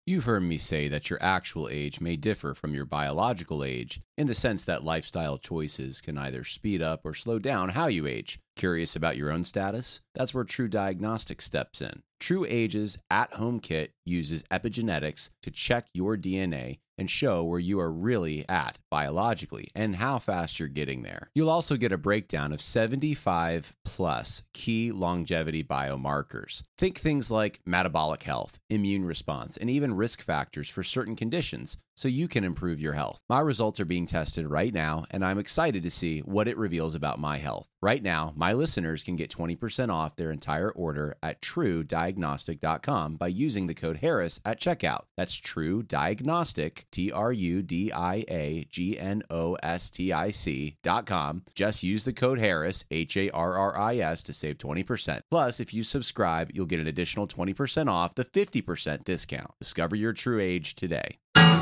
You've heard me say that your actual age may differ from your biological age, in the sense that lifestyle choices can either speed up or slow down how you age. Curious about your own status? That's where True Diagnostics steps in. True Age's at-home kit uses epigenetics to check your DNA and show where you are really at biologically and how fast you're getting there. You'll also get a breakdown of 75 plus key longevity biomarkers. Think things like metabolic health, immune response, and even risk factors for certain conditions so you can improve your health. My results are being tested right now, and I'm excited to see what it reveals about my health. Right now, my listeners can get 20% off their entire order at TrueDiagnostic.com by using the code Harris at checkout. That's True Diagnostic, TrueDiagnostic.com. Just use the code Harris, HARRIS, to save 20%. Plus, if you subscribe, you'll get an additional 20% off the 50% discount. Discover your true age today.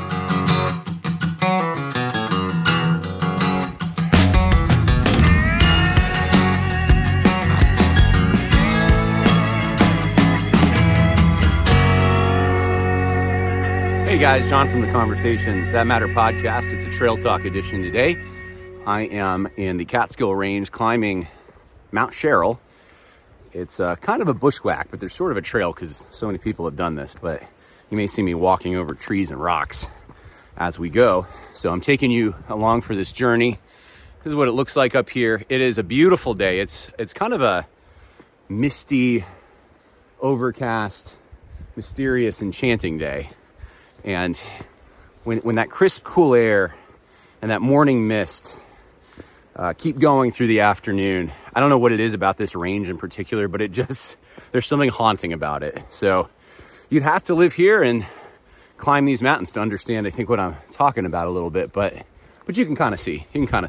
Hey guys, John from the Conversations That Matter podcast. It's a Trail Talk edition today. I am in the Catskill Range climbing Mount Sherrill. It's kind of a bushwhack, but there's sort of a trail because so many people have done this, but you may see me walking over trees and rocks as we go. So I'm taking you along for this journey. This is what it looks like up here. It is a beautiful day. It's kind of a misty, overcast, mysterious, enchanting day. And when that crisp, cool air and that morning mist keep going through the afternoon, I don't know what it is about this range in particular, but there's something haunting about it. So you'd have to live here and climb these mountains to understand, I think, what I'm talking about a little bit, but you can kind of see.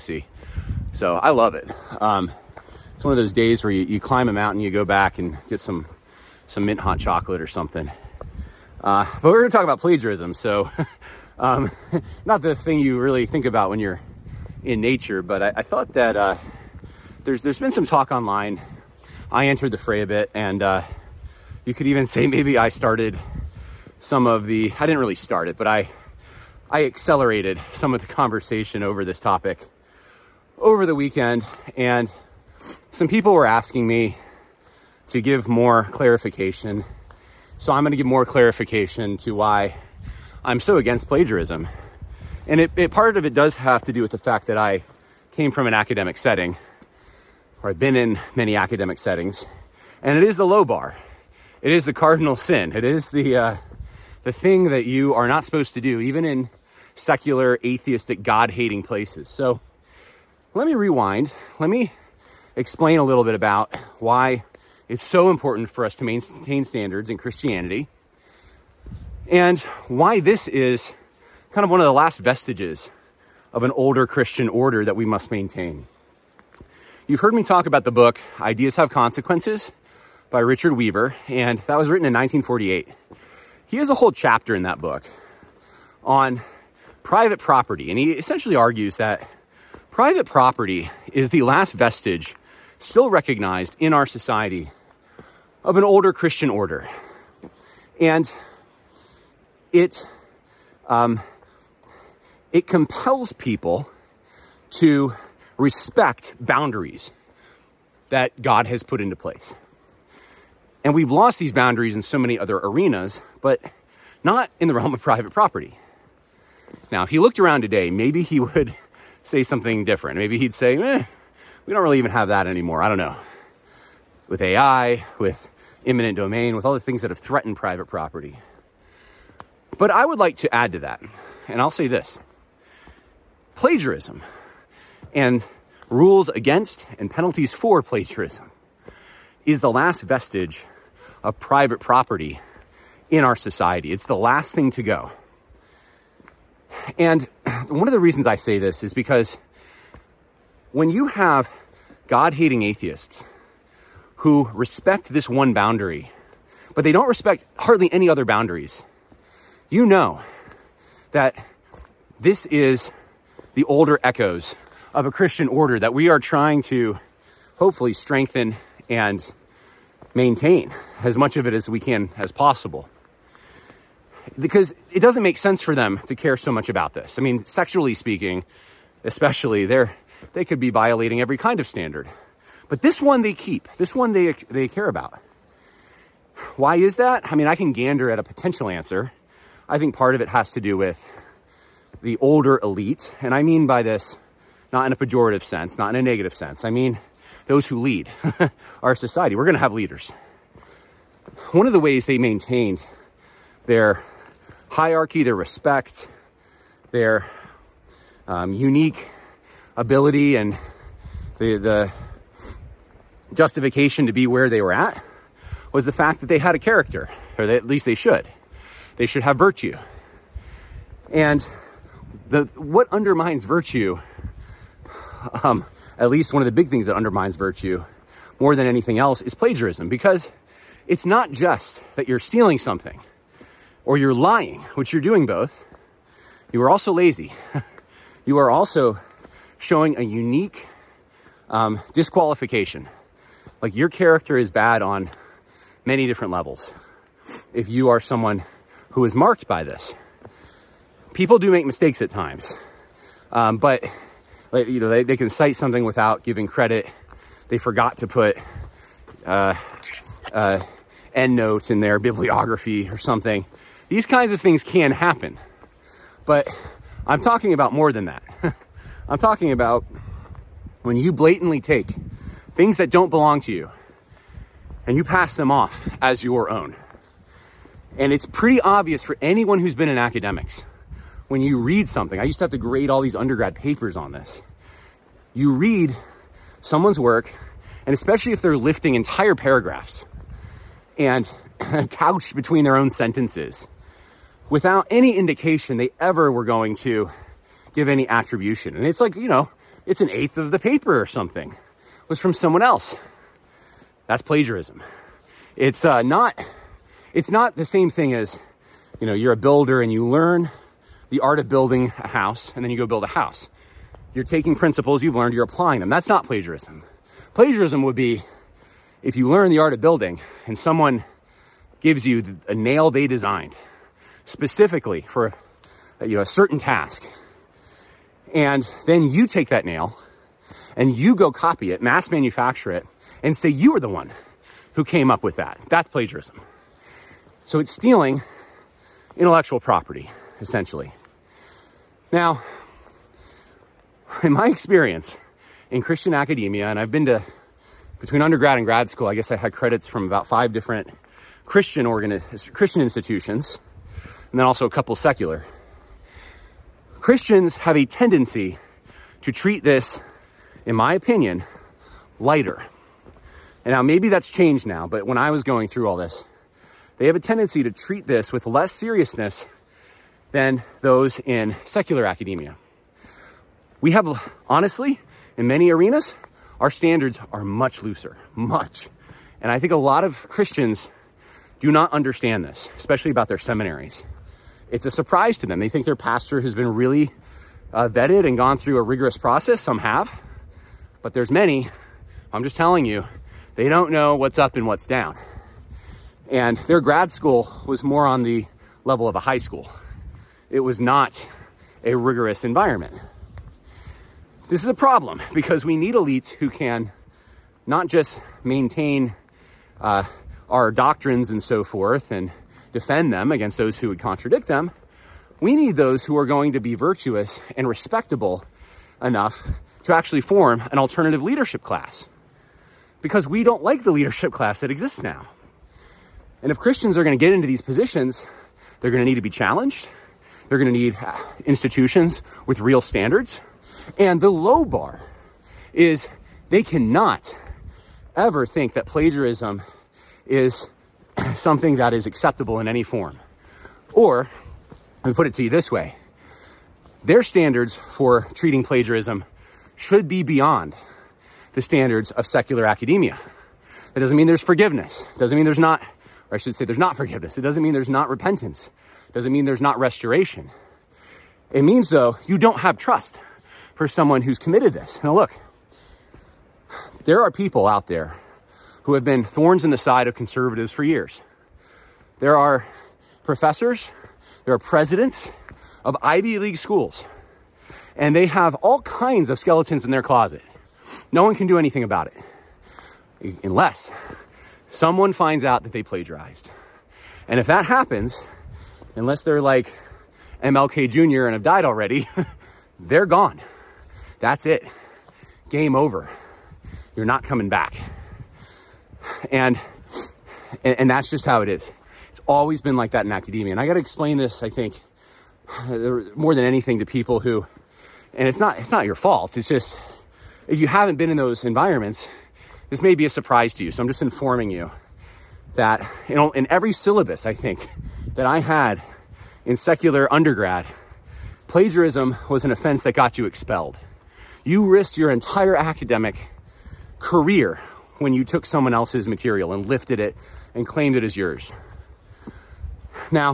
So I love it. It's one of those days where you climb a mountain, you go back and get some mint hot chocolate or something. But we're going to talk about plagiarism, so not the thing you really think about when you're in nature, but I thought that there's been some talk online. I entered the fray a bit, and you could even say maybe I started I didn't really start it, but I accelerated some of the conversation over this topic over the weekend, and some people were asking me to give more clarification. So I'm going to give more clarification to why I'm so against plagiarism. And part of it does have to do with the fact that I came from an academic setting, or I've been in many academic settings, and it is the low bar. It is the cardinal sin. It is the thing that you are not supposed to do, even in secular, atheistic, God-hating places. So let me rewind. Let me explain a little bit about why it's so important for us to maintain standards in Christianity, and why this is kind of one of the last vestiges of an older Christian order that we must maintain. You've heard me talk about the book Ideas Have Consequences by Richard Weaver, and that was written in 1948. He has a whole chapter in that book on private property, and he essentially argues that private property is the last vestige still recognized in our society of an older Christian order. And it compels people to respect boundaries that God has put into place. And we've lost these boundaries in so many other arenas, but not in the realm of private property. Now, if he looked around today, maybe he would say something different. Maybe he'd say, we don't really even have that anymore. I don't know. With AI, with eminent domain, with all the things that have threatened private property. But I would like to add to that, and I'll say this. Plagiarism and rules against and penalties for plagiarism is the last vestige of private property in our society. It's the last thing to go. And one of the reasons I say this is because when you have God-hating atheists who respect this one boundary, but they don't respect hardly any other boundaries, you know that this is the older echoes of a Christian order that we are trying to hopefully strengthen and maintain as much of it as we can as possible. because it doesn't make sense for them to care so much about this. I mean, sexually speaking, especially, they could be violating every kind of standard. But this one they keep. This one they care about. Why is that? I mean, I can gander at a potential answer. I think part of it has to do with the older elite. And I mean by this, not in a pejorative sense, not in a negative sense. I mean those who lead our society. We're going to have leaders. One of the ways they maintained their hierarchy, their respect, their unique ability, and the justification to be where they were at was the fact that they had a character, or at least they should. They should have virtue. And what undermines virtue, at least one of the big things that undermines virtue more than anything else, is plagiarism, because it's not just that you're stealing something or you're lying, which you're doing both. You are also lazy. You are also showing a unique disqualification. Like, your character is bad on many different levels if you are someone who is marked by this. People do make mistakes at times, but they can cite something without giving credit. They forgot to put endnotes in their bibliography or something. These kinds of things can happen, but I'm talking about more than that. I'm talking about when you blatantly take things that don't belong to you and you pass them off as your own. And it's pretty obvious for anyone who's been in academics. When you read something, I used to have to grade all these undergrad papers on this. You read someone's work, and especially if they're lifting entire paragraphs and couched between their own sentences, without any indication they ever were going to give any attribution. And it's like, it's an eighth of the paper or something was from someone else. That's plagiarism. It's not the same thing as, you're a builder and you learn the art of building a house, and then you go build a house. You're taking principles you've learned, you're applying them. That's not plagiarism. Plagiarism would be if you learn the art of building and someone gives you a nail they designed specifically for a certain task, and then you take that nail and you go copy it, mass manufacture it, and say you were the one who came up with that. That's plagiarism. So it's stealing intellectual property, essentially. Now, in my experience in Christian academia, and I've been to, between undergrad and grad school, I guess I had credits from about 5 different Christian institutions, and then also a couple secular. Christians have a tendency to treat this, in my opinion, lighter. And now maybe that's changed now, but when I was going through all this, they have a tendency to treat this with less seriousness than those in secular academia. We have, honestly, in many arenas, our standards are much looser, much. And I think a lot of Christians do not understand this, especially about their seminaries. It's a surprise to them. They think their pastor has been really vetted and gone through a rigorous process. Some have, but there's many, I'm just telling you, they don't know what's up and what's down. And their grad school was more on the level of a high school. It was not a rigorous environment. This is a problem because we need elites who can not just maintain our doctrines and so forth and defend them against those who would contradict them. We need those who are going to be virtuous and respectable enough to actually form an alternative leadership class, because we don't like the leadership class that exists now. And if Christians are going to get into these positions, they're going to need to be challenged. They're going to need institutions with real standards. And the low bar is they cannot ever think that plagiarism is something that is acceptable in any form. Or, let me put it to you this way. Their standards for treating plagiarism should be beyond the standards of secular academia. That doesn't mean there's forgiveness. It doesn't mean there's not, or I should say there's not forgiveness. It doesn't mean there's not repentance. It doesn't mean there's not restoration. It means, though, you don't have trust for someone who's committed this. Now look, there are people out there who have been thorns in the side of conservatives for years. There are professors There are presidents of Ivy League schools, and they have all kinds of skeletons in their closet. No one can do anything about it unless someone finds out that they plagiarized. And if that happens, unless they're like MLK Jr. and have died already, they're gone. That's it. Game over. You're not coming back. And that's just how it is. It's always been like that in academia. And I got to explain this, I think, more than anything to people who, and it's not your fault. It's just, if you haven't been in those environments, this may be a surprise to you. So I'm just informing you that, in every syllabus, I think, that I had in secular undergrad, plagiarism was an offense that got you expelled. You risked your entire academic career when you took someone else's material and lifted it and claimed it as yours. Now,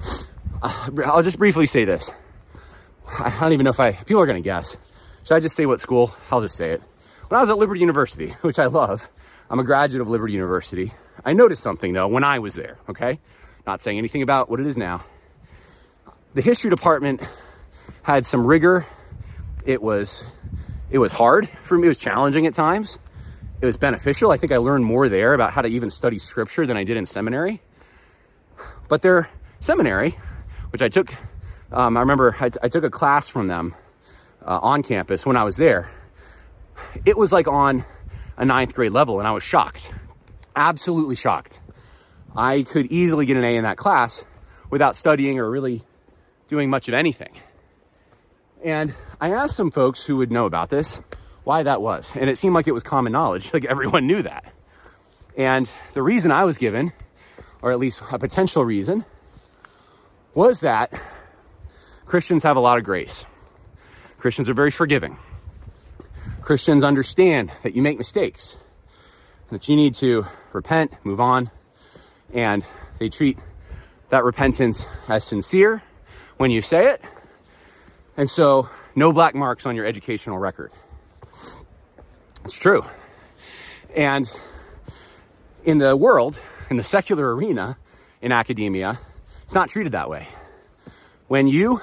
I'll just briefly say this. I don't even know if people are going to guess. Should I just say what school? I'll just say it. When I was at Liberty University, which I love, I'm a graduate of Liberty University. I noticed something though when I was there, okay? Not saying anything about what it is now. The history department had some rigor. It was hard for me. It was challenging at times. It was beneficial. I think I learned more there about how to even study scripture than I did in seminary. But their seminary, which I took, I remember I took a class from them on campus when I was there. It was like on a 9th grade level, and I was shocked. Absolutely shocked. I could easily get an A in that class without studying or really doing much of anything. And I asked some folks who would know about this why that was. And it seemed like it was common knowledge, like everyone knew that. And the reason I was given, or at least a potential reason, was that Christians have a lot of grace. Christians are very forgiving. Christians understand that you make mistakes, that you need to repent, move on, and they treat that repentance as sincere when you say it. And so, no black marks on your educational record. It's true. And in the world, in the secular arena, in academia, it's not treated that way. When you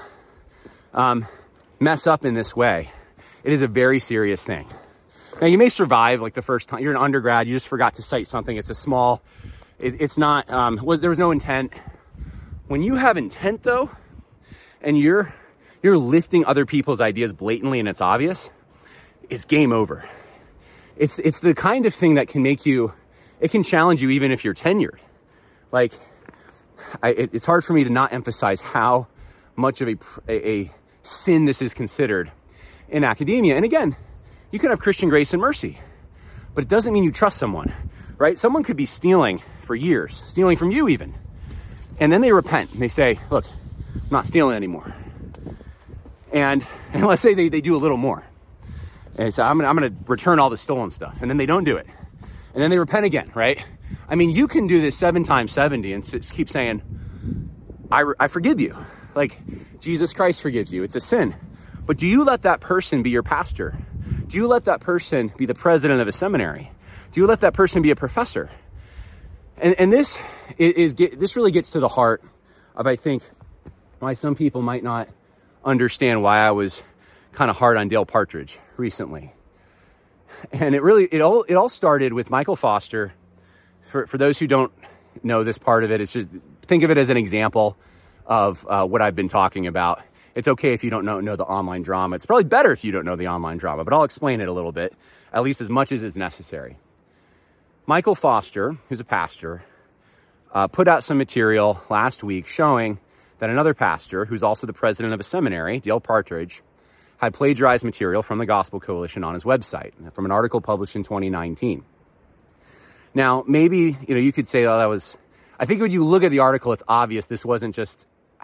mess up in this way, it is a very serious thing. Now, you may survive like the first time. You're an undergrad, you just forgot to cite something. It's a small, it's not, there was no intent. When you have intent, though, and you're lifting other people's ideas blatantly and it's obvious, it's game over. It's the kind of thing that can make you, it can challenge you even if you're tenured. Like, it's hard for me to not emphasize how much of a sin this is considered in academia. And again, you can have Christian grace and mercy, but it doesn't mean you trust someone, right? Someone could be stealing for years, stealing from you even. And then they repent and they say, look, I'm not stealing anymore. And let's say they do a little more. And they say, I'm gonna return all the stolen stuff. And then they don't do it. And then they repent again, right? I mean, you can do this 7 times 70 and keep saying, I forgive you. Like, Jesus Christ forgives you. It's a sin. But do you let that person be your pastor? Do you let that person be the president of a seminary? Do you let that person be a professor? And this really gets to the heart of, I think, why some people might not understand why I was kind of hard on Dale Partridge recently. And it all started with Michael Foster. For those who don't know this part of it, it's just think of it as an example of what I've been talking about. It's okay if you don't know the online drama. It's probably better if you don't know the online drama, but I'll explain it a little bit, at least as much as is necessary. Michael Foster, who's a pastor, put out some material last week showing that another pastor, who's also the president of a seminary, Dale Partridge, had plagiarized material from the Gospel Coalition on his website from an article published in 2019. Now, maybe, you could say, that was, I think when you look at the article, it's obvious this wasn't just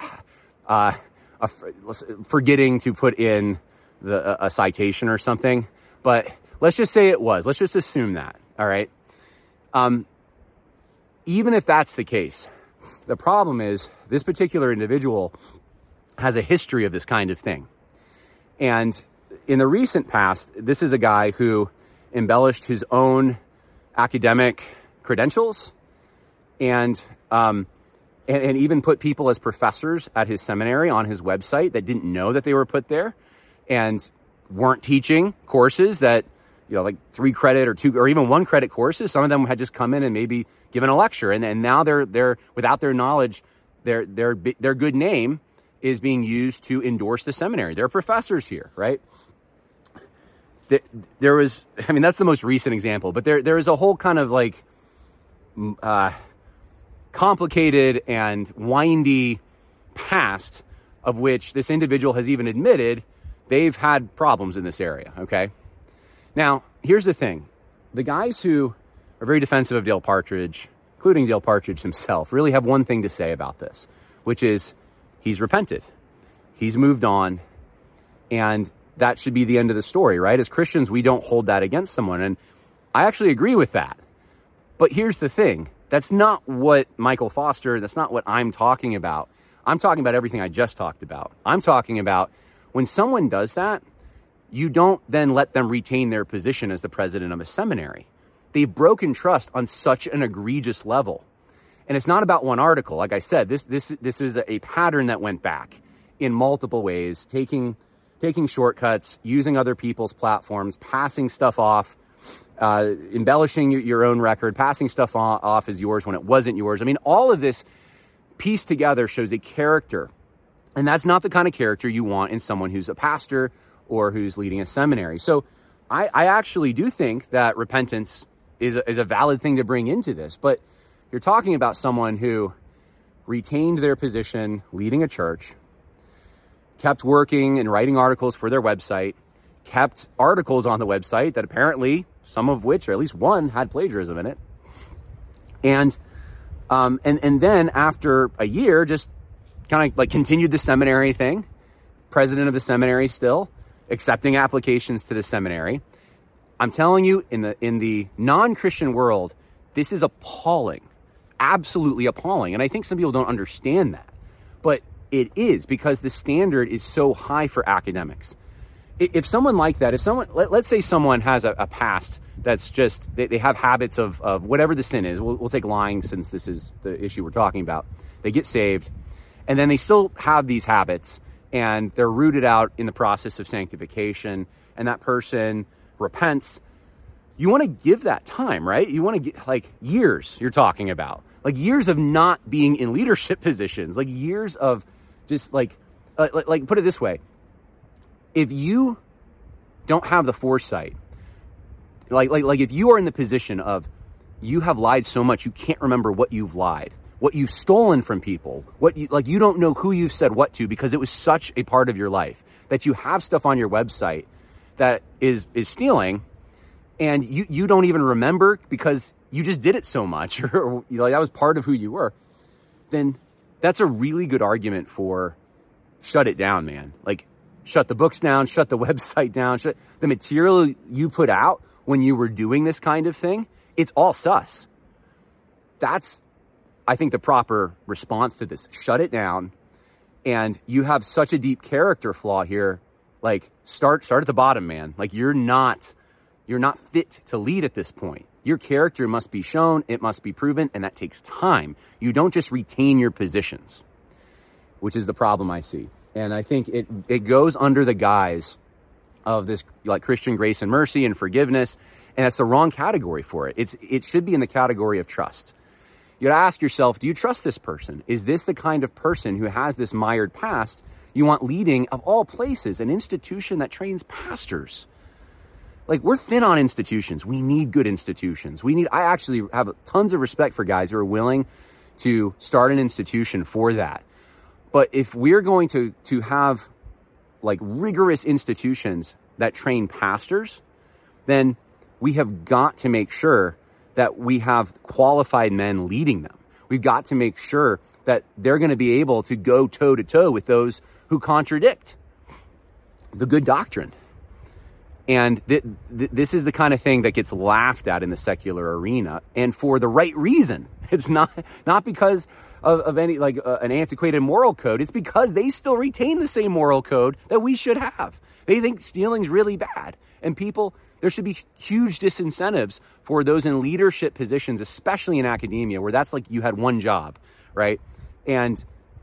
forgetting to put in a citation or something, but let's just say it was. Let's just assume that, all right? Even if that's the case, the problem is this particular individual has a history of this kind of thing. And in the recent past, this is a guy who embellished his own academic credentials and and even put people as professors at his seminary on his website that didn't know that they were put there and weren't teaching courses that, like 3 credit or 2 or even 1 credit courses. Some of them had just come in and maybe given a lecture, and now they're without their knowledge, their good name is being used to endorse the seminary. They're professors here, right? There was, that's the most recent example, but there is a whole kind of like complicated and windy past of which this individual has even admitted they've had problems in this area, okay? Now, here's the thing. The guys who are very defensive of Dale Partridge, including Dale Partridge himself, really have one thing to say about this, which is he's repented. He's moved on, and that should be the end of the story, right? As Christians, we don't hold that against someone, and I actually agree with that. But here's the thing. That's not what Michael Foster, that's not what I'm talking about. I'm talking about everything I just talked about. I'm talking about when someone does that, you don't then let them retain their position as the president of a seminary. They've broken trust on such an egregious level. And it's not about one article. Like I said, this is a pattern that went back in multiple ways, taking shortcuts, using other people's platforms, passing stuff off, embellishing your own record, passing stuff off as yours when it wasn't yours. All of this pieced together shows a character. And that's not the kind of character you want in someone who's a pastor or who's leading a seminary. So I actually do think that repentance is a valid thing to bring into this. But you're talking about someone who retained their position leading a church, kept working and writing articles for their website, kept articles on the website that apparently, some of which, or at least one, had plagiarism in it. And then after a year, just kind of like continued the seminary thing, president of the seminary still, accepting applications to the seminary. I'm telling you, in the non-Christian world, this is appalling, absolutely appalling. And I think some people don't understand that, but it is, because the standard is so high for academics. If someone like that, let's say someone has a past that's just, they have habits of whatever the sin is. We'll take lying since this is the issue we're talking about. They get saved, and then they still have these habits, and they're rooted out in the process of sanctification, and that person repents. You want to give that time, right? You want to get, like, years you're talking about. Like years of not being in leadership positions. Like years of just like put it this way. If you don't have the foresight, like if you are in the position of you have lied so much you can't remember what you've lied, what you've stolen from people, you don't know who you've said what to because it was such a part of your life, that you have stuff on your website that is stealing, and you don't even remember because you just did it so much, or that was part of who you were, then that's a really good argument for shut it down, man. Like, shut the books down, shut the website down, shut the material you put out when you were doing this kind of thing. It's all sus. That's, I think, the proper response to this. Shut it down. And you have such a deep character flaw here. Like, start at the bottom, man. Like, you're not fit to lead at this point. Your character must be shown, it must be proven, and that takes time. You don't just retain your positions, which is the problem I see. And I think it goes under the guise of this, like, Christian grace and mercy and forgiveness, and that's the wrong category for it. It should be in the category of trust. You gotta ask yourself, do you trust this person? Is this the kind of person who has this mired past you want leading, of all places, an institution that trains pastors? Like, we're thin on institutions. We need good institutions. I actually have tons of respect for guys who are willing to start an institution for that. But if we're going to have, like, rigorous institutions that train pastors, then we have got to make sure that we have qualified men leading them. We've got to make sure that they're going to be able to go toe-to-toe with those who contradict the good doctrine. And this is the kind of thing that gets laughed at in the secular arena, and for the right reason. It's not because of any, like, an antiquated moral code. It's because they still retain the same moral code that we should have. They think stealing's really bad. And there should be huge disincentives for those in leadership positions, especially in academia, where that's like you had one job, right? And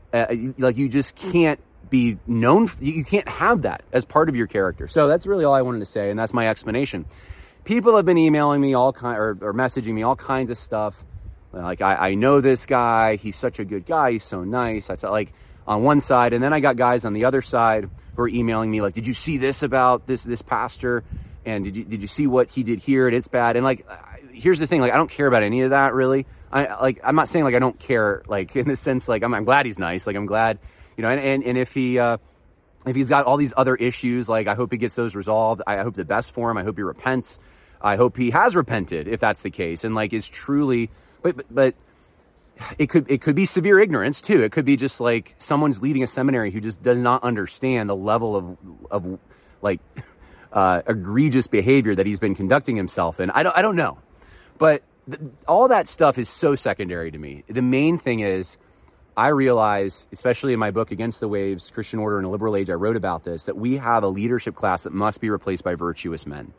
you just can't be known. You can't have that as part of your character. So that's really all I wanted to say, and that's my explanation. People have been emailing me or messaging me all kinds of stuff. Like, I know this guy. He's such a good guy. He's so nice. Like on one side, and then I got guys on the other side who are emailing me like, did you see this about this pastor? And did you see what he did here? And it's bad. And like, here's the thing. Like, I don't care about any of that really. I'm not saying like I don't care. Like in the sense, like I'm glad he's nice. Like I'm glad, and if he's got all these other issues, like I hope he gets those resolved. I hope the best for him. I hope he repents. I hope he has repented if that's the case. And like is truly, but it could be severe ignorance too. It could be just like someone's leading a seminary who just does not understand the level of like egregious behavior that he's been conducting himself in. I don't know, but all that stuff is so secondary to me. The main thing is I realize, especially in my book, Against the Waves, Christian Order in a Liberal Age, I wrote about this, that we have a leadership class that must be replaced by virtuous men.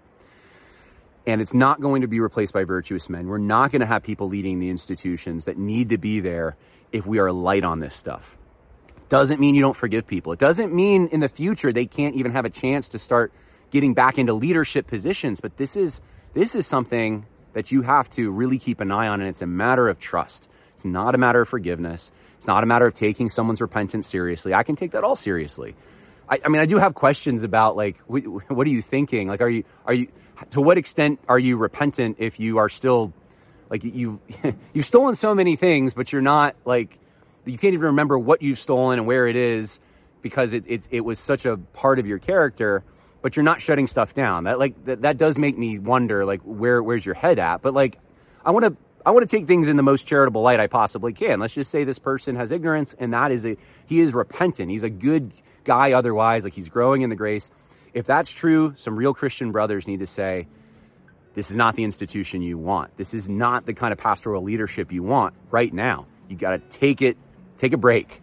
And it's not going to be replaced by virtuous men. We're not going to have people leading the institutions that need to be there if we are light on this stuff. Doesn't mean you don't forgive people. It doesn't mean in the future they can't even have a chance to start getting back into leadership positions. But this is something that you have to really keep an eye on, and it's a matter of trust. It's not a matter of forgiveness. It's not a matter of taking someone's repentance seriously. I can take that all seriously. I mean, I do have questions about like, what are you thinking? Like, are you? To what extent are you repentant if you are still, like, you've stolen so many things, but you're not, like, you can't even remember what you've stolen and where it is because it was such a part of your character, but you're not shutting stuff down. That does make me wonder, like, where's your head at? But, like, I want to take things in the most charitable light I possibly can. Let's just say this person has ignorance, and he is repentant. He's a good guy otherwise, like, he's growing in the grace. If that's true, some real Christian brothers need to say, this is not the institution you want. This is not the kind of pastoral leadership you want right now. You got to take a break,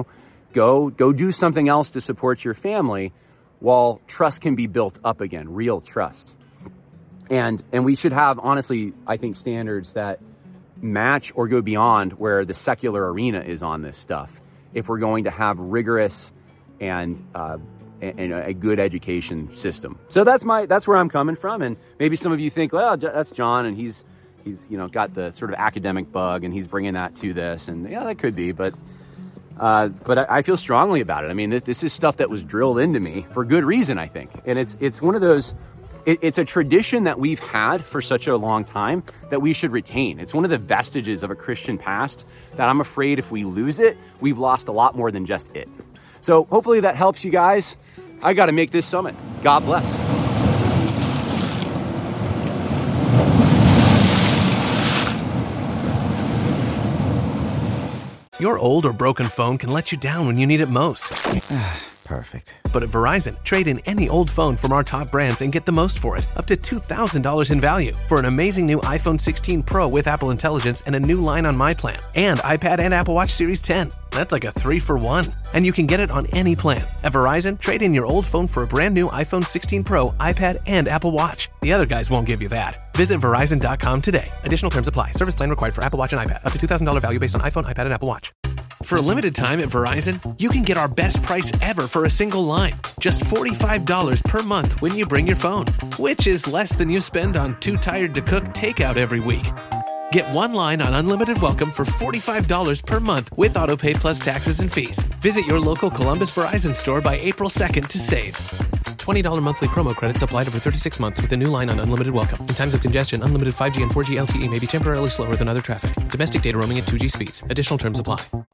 go do something else to support your family while trust can be built up again, real trust. And we should have, honestly, I think, standards that match or go beyond where the secular arena is on this stuff if we're going to have rigorous and a good education system. So that's where I'm coming from. And maybe some of you think, well, that's John, and he's got the sort of academic bug, and he's bringing that to this. And yeah, that could be, but I feel strongly about it. I mean, this is stuff that was drilled into me for good reason, I think. And it's one of those. It's a tradition that we've had for such a long time that we should retain. It's one of the vestiges of a Christian past that I'm afraid if we lose it, we've lost a lot more than just it. So hopefully that helps you guys. I got to make this summit. God bless. Your old or broken phone can let you down when you need it most. Perfect. But at Verizon, trade in any old phone from our top brands and get the most for it, up to $2,000 in value, for an amazing new iPhone 16 Pro with Apple Intelligence and a new line on My Plan, and iPad and Apple Watch Series 10. That's like a 3-for-1. And you can get it on any plan. At Verizon, trade in your old phone for a brand new iPhone 16 Pro, iPad, and Apple Watch. The other guys won't give you that. Visit Verizon.com today. Additional terms apply. Service plan required for Apple Watch and iPad. Up to $2,000 value based on iPhone, iPad, and Apple Watch. For a limited time at Verizon, you can get our best price ever for a single line. Just $45 per month when you bring your phone, which is less than you spend on Too Tired to Cook takeout every week. Get one line on Unlimited Welcome for $45 per month with AutoPay plus taxes and fees. Visit your local Columbus Verizon store by April 2nd to save. $20 monthly promo credits applied over 36 months with a new line on Unlimited Welcome. In times of congestion, unlimited 5G and 4G LTE may be temporarily slower than other traffic. Domestic data roaming at 2G speeds. Additional terms apply.